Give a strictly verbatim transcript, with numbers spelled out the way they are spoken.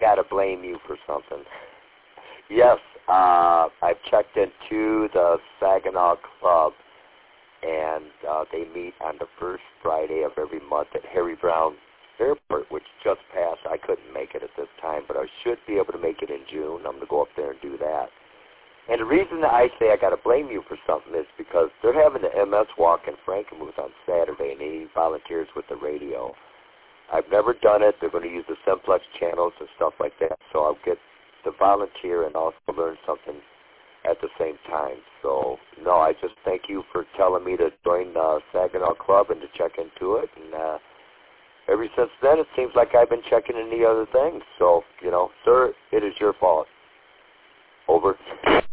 got to blame you for something. Yes, uh, I've checked into the Saginaw Club, and uh, they meet on the first Friday of every month at Harry Brown Airport, which just passed. I couldn't make it at this time, but I should be able to make it in June. I'm going to go up there and do that. And the reason that I say I got to blame you for something is because they're having the M S Walk in Frankenmuth on Saturday, and they need volunteers with the radio. I've never done it. They're going to use the Simplex channels and stuff like that, so I'll get to volunteer and also learn something at the same time. So, no, I just thank you for telling me to join the Saginaw Club and to check into it. And uh, ever since then, it seems like I've been checking into other things. So, you know, sir, it is your fault. Over.